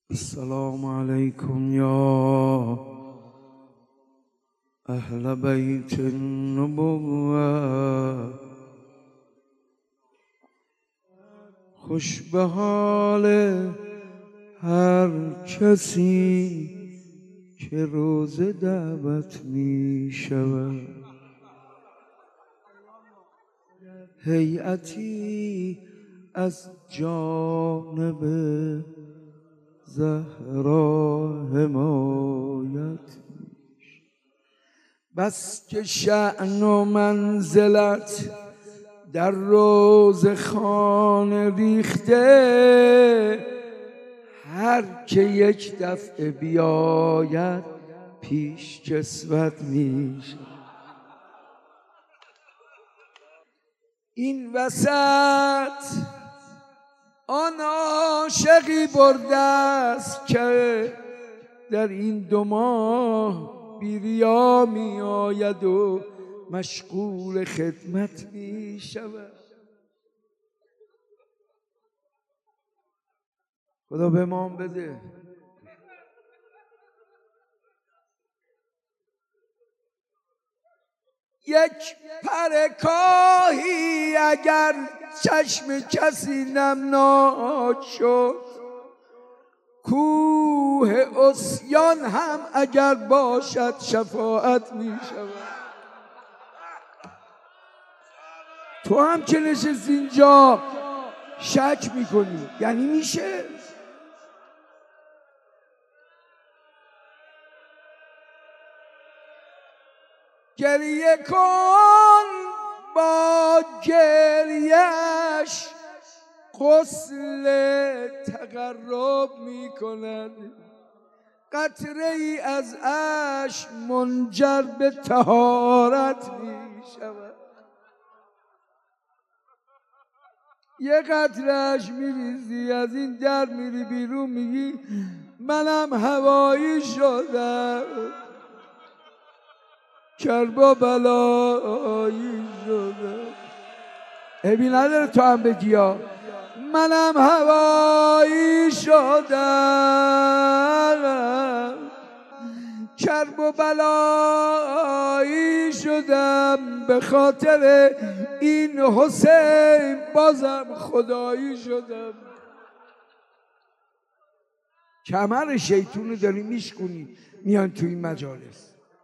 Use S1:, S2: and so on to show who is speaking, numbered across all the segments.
S1: السلام عليكم يا أهل بيت النبوة خوش به حال هر کسی که روز دعوت می شود. هیئتی از جانب زهرا حمایت بس که شأن و منزلت در روضه ریخته، هر که یک دفعه بیاید پیش کسوت میشه. این وسط آن عاشقی برده است که در این 2 ماه بی ریا می آید و مشغول خدمت می شود. خدا به ما بده. یک پر کاهی اگر چشم کسی نمناک شد، کوه عصیان هم اگر باشد شفاعت می شود. تو هم که نشستی اینجا شک میکنی، یعنی میشه؟ گریه کن با گریهش غسل تقرب می کند، قطره ای از اشک منجر به طهارت می شود. یه قطره اشک میریزی، از این در میری بیرون میگی منم هوایی شدم، کرب و بلایی شدم. عیبی نداره تو هم بگی منم هوایی شدم، کرب و بلایی شدم، به خاطر این حسین بازم خدایی شدم. کمر شیطونو داری میشکنی میان تو این مجالس.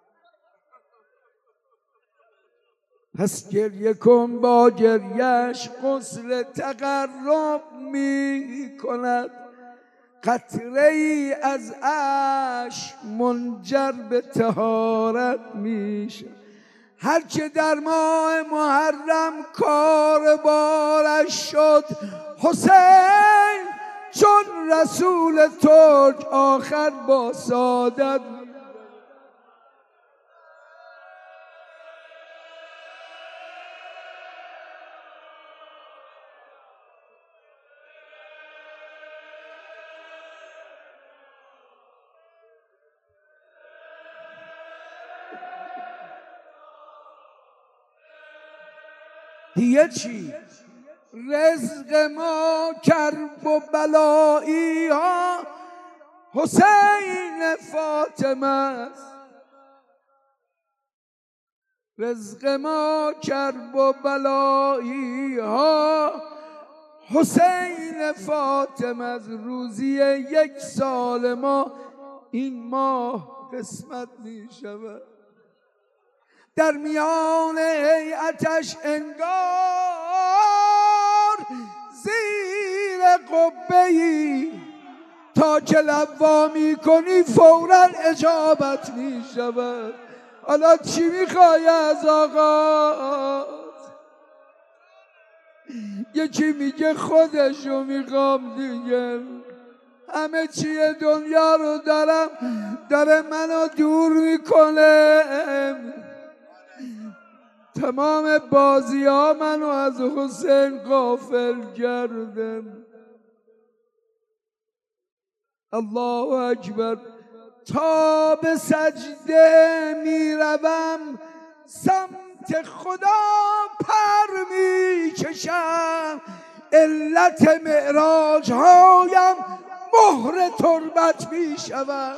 S1: پس گریه کن با گریهش غسل تقرب می کند، قطره ای از اشک منجر به طهارت میشه. هر که در ماه محرم کار بارش شد حسین، چون رسول ترک آخر با سعادت. دیگه چی؟ رزق ما کرب و بلایی ها حسین فاطمه است. رزق ما کرب و بلایی ها حسین فاطمه است. روزی 1 سال ما این ماه قسمت می شود. در میان هیئتش انگار زیر قبه‌ای تا که لوا می کنی فوراً اجابت می شود. حالا چی میخوای از آقا؟ یکی میگه خودشو میخوام دیگه، همه چیه دنیا رو داره منو دور میکنه. تمام بازی ها منو از حسین غافل کردن. الله اکبر. تا به سجده میروم سمت خدا پر میکشم، علت معراج هایم مهر تربت می شود.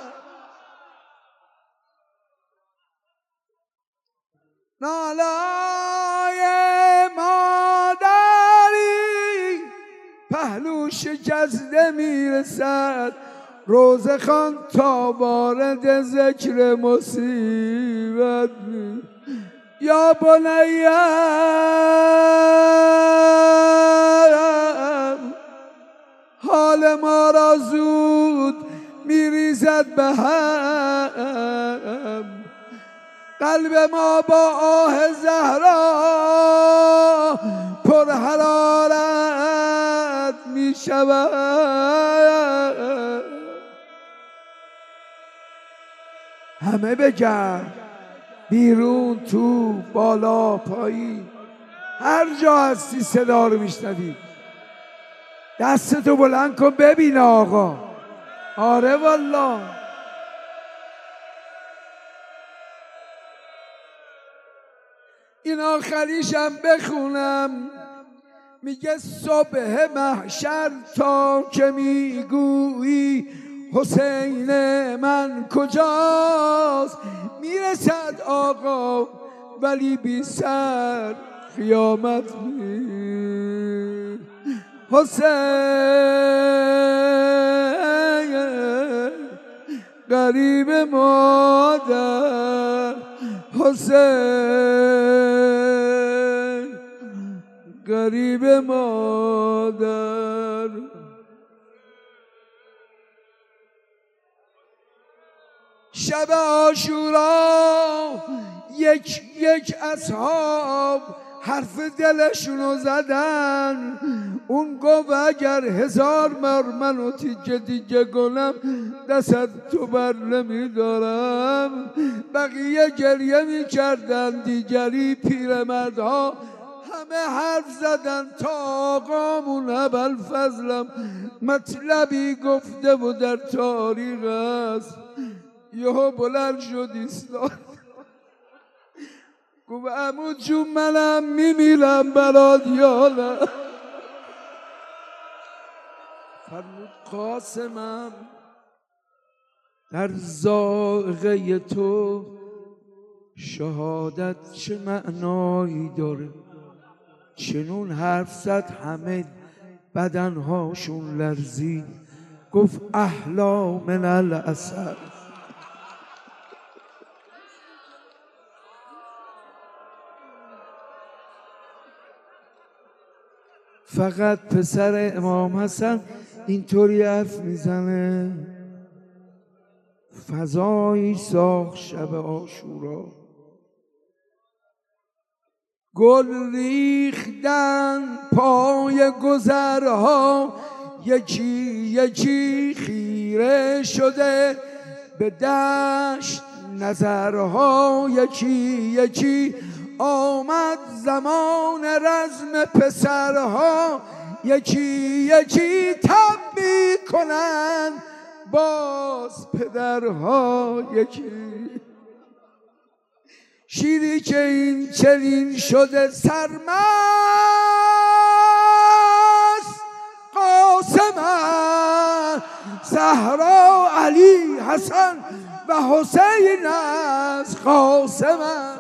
S1: نالای مادری پهلو شکسته میرسد، روزه خان تا وارد ذکر مصیبت می. یا بنیم حال ما را زود میریزد به هم، قلب ما با آه زهرا پر حرارت می شود. همه بگرد بیرون تو بالا پایین هر جا هستی صدا رو میشنوی، دستتو بلند کن ببین آقا. آره والله. این آخریشم بخونم، میگه صبح محشر تا که میگویی حسین من کجاست، میرسد آقا ولی بی سر قیامت می. حسین غریب مادر، حسین غریب مادر. شب عاشورا یک یک اصحاب حرف دلشونو زدن، اون گفت اگر 1000 بار منو تیکه تیکه کنم دست تو بر نمیدارم. بقیه گریه میکردن، دیگری پیرمردها همه حرف زدن تا آقامون ابوالفضلم مطلبی گفته و در تاریخ است. یهو بلند شد ایستاد گفت عمو جون منم میمیرم برات یا نه. فرمود قاسمم در ذائقه تو شهادت چه معنایی داره. چنون حرف زد همه بدنهاشون لرزید، گفت احلا من العسل. فقط پسر امام حسن اینطوری حرف میزنه. فضایی ساخت شب عاشورا، گل ریختن پای گذرها، یکی یکی خیره شده به دشت نظرها، یکی یکی آمد زمان رزم پسرها، یکی یکی تب میکنن باز پدرها. یکی شیری که این چنین شده سرمست، قاسم است زهرا علی حسن و حسین است. قاسم است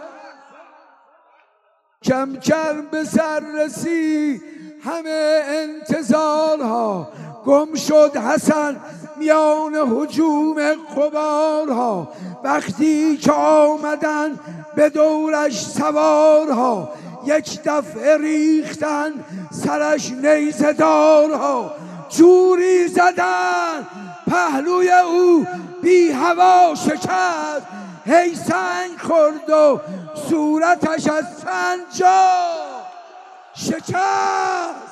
S1: کم کم به سر رسی همه انتظارها، گم شد حسن میان هجوم غبارها. وقتی که آمدن به دورش سوارها، یک دفعه ریختن سرش نیزه دارها، جوری زدن پهلوی او بی هوا شکست، هی سنگ خورد و صورتش از سنجا شکست.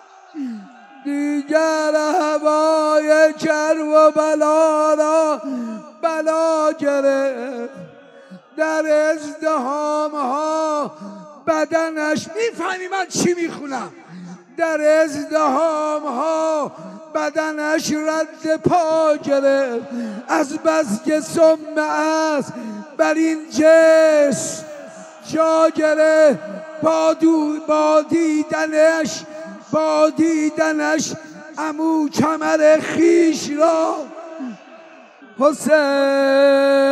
S1: دیگر هوای کرب و بلا را بلا گرفت، در ازدحام ها بدنش، میفهمی من چی میخونم؟ در ازدحام ها بدنش رد پا گرفت، از بس که سم است بر این جسم جا گرفت. با دیدنش عمو کمر خیش را حسین